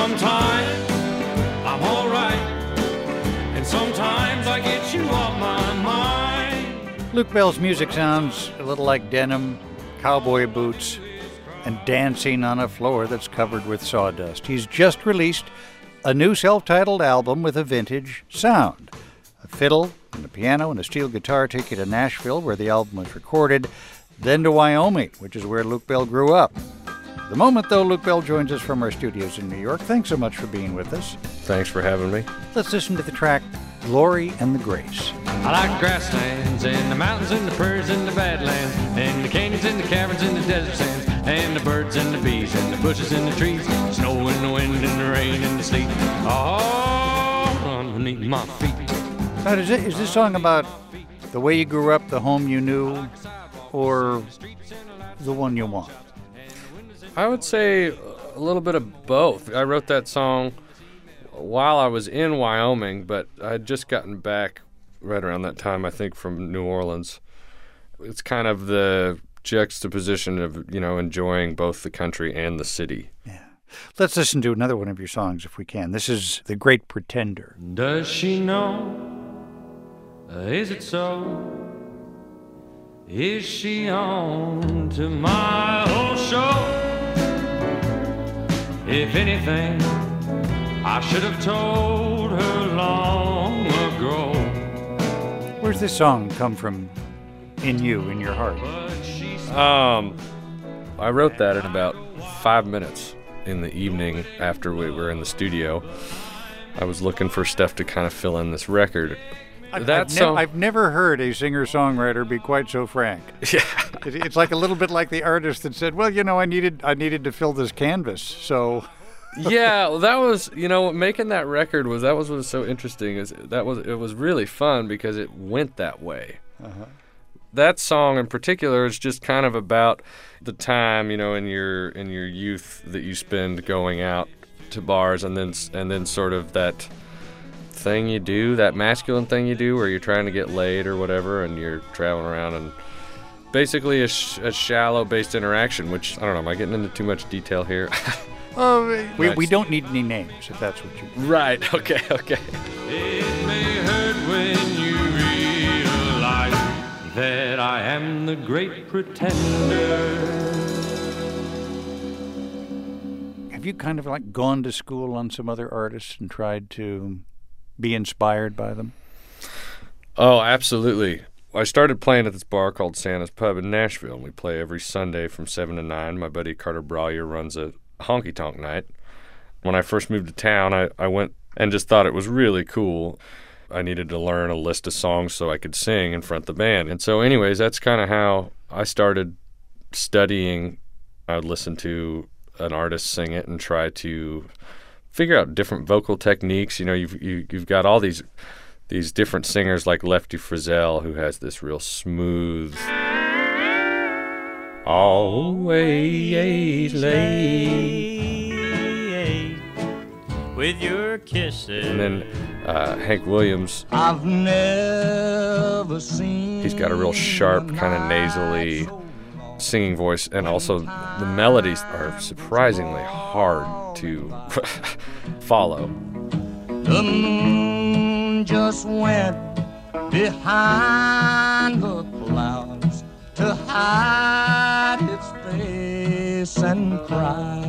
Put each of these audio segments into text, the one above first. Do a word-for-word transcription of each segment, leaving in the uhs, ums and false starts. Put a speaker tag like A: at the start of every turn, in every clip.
A: sometimes I'm all right, and sometimes I get you off my mind.
B: Luke Bell's music sounds a little like denim, cowboy boots, and dancing on a floor that's covered with sawdust. He's just released a new self-titled album with a vintage sound. A fiddle and a piano and a steel guitar take you to Nashville, where the album was recorded, then to Wyoming, which is where Luke Bell grew up. The moment, though, Luke Bell joins us from our studios in New York. Thanks so much for being with us.
C: Thanks for having me.
B: Let's listen to the track Glory and the Grace.
A: I like grasslands and the mountains and the prairies and the badlands and the canyons and the caverns and the desert sands and the birds and the bees and the bushes and the trees, snow and the wind and the rain and the sleet, all underneath my feet.
B: Now, is, it, is this song about the way you grew up, the home you knew, or the one you want?
C: I would say a little bit of both. I wrote that song while I was in Wyoming, but I had just gotten back right around that time, I think, from New Orleans. It's kind of the juxtaposition of, you know, enjoying both the country and the city.
B: Yeah. Let's listen to another one of your songs if we can. This is The Great Pretender.
A: Does she know? Uh, is it so? Is she on to my whole show? If anything, I should have told her long ago.
B: Where's this song come from in you, in your heart?
C: Um, I wrote that in about five minutes in the evening after we were in the studio. I was looking for stuff to kind of fill in this record.
B: I've,
C: that
B: I've, ne-
C: song,
B: I've never heard a singer-songwriter be quite so frank.
C: Yeah.
B: it, it's like a little bit like the artist that said, well, you know, I needed I needed to fill this canvas, so...
C: Yeah, well, that was, you know, making that record was, that was what was so interesting, is that was, it was really fun because it went that way.
B: Uh-huh.
C: That song in particular is just kind of about the time, you know, in your in your youth that you spend going out to bars, and then and then sort of that thing you do, that masculine thing you do where you're trying to get laid or whatever, and you're traveling around, and basically a, sh- a shallow-based interaction, which, I don't know, am I getting into too much detail here?
B: Oh, we, we don't need any names, if that's what you...
C: Right, okay, okay.
A: It may hurt when you realize that I am the great pretender.
B: Have you kind of like gone to school on some other artists and tried to be inspired by them?
C: Oh, absolutely. I started playing at this bar called Santa's Pub in Nashville, and we play every Sunday from seven to nine. My buddy Carter Brallier runs a honky-tonk night. When I first moved to town, I, I went and just thought it was really cool. I needed to learn a list of songs so I could sing in front of the band. And so anyways, that's kind of how I started studying. I would listen to an artist sing it and try to figure out different vocal techniques. You know, you've you, you've got all these these different singers like Lefty Frizzell, who has this real smooth, always late
A: with your kisses.
C: And then uh, Hank Williams,
A: I've never seen.
C: He's got a real sharp, kind of nasally singing voice, and also the melodies are surprisingly hard to follow.
A: The moon just went behind the clouds to hide its face and cry.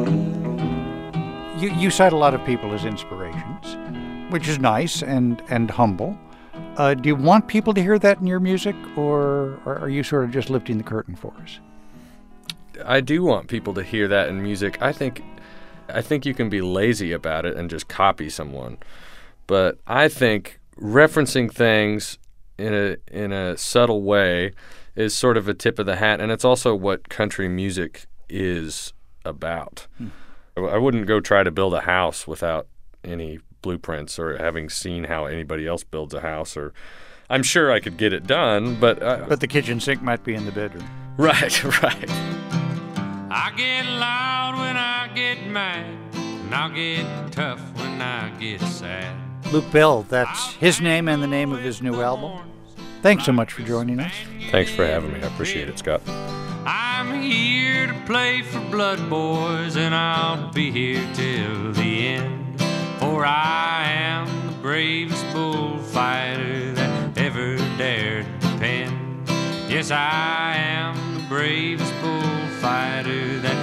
B: You, you cite a lot of people as inspirations, which is nice and, and humble. Uh, do you want people to hear that in your music, or, or are you sort of just lifting the curtain for us?
C: I do want people to hear that in music. I think I think you can be lazy about it and just copy someone. But I think referencing things in a in a subtle way is sort of a tip of the hat, and it's also what country music is about. Hmm. I wouldn't go try to build a house without any blueprints or having seen how anybody else builds a house, or I'm sure I could get it done, but uh,
B: but the kitchen sink might be in the bedroom.
C: Right, right.
A: I get loud when I get mad, and I'll get tough when I get sad.
B: Luke Bell, that's his name and the name of his new album. Thanks so much for joining us.
C: Thanks for having me. I appreciate it, Scott.
A: I'm here to play for Blood Boys, and I'll be here till the for I am the bravest bullfighter that ever dared depend. Yes, I am the bravest bullfighter that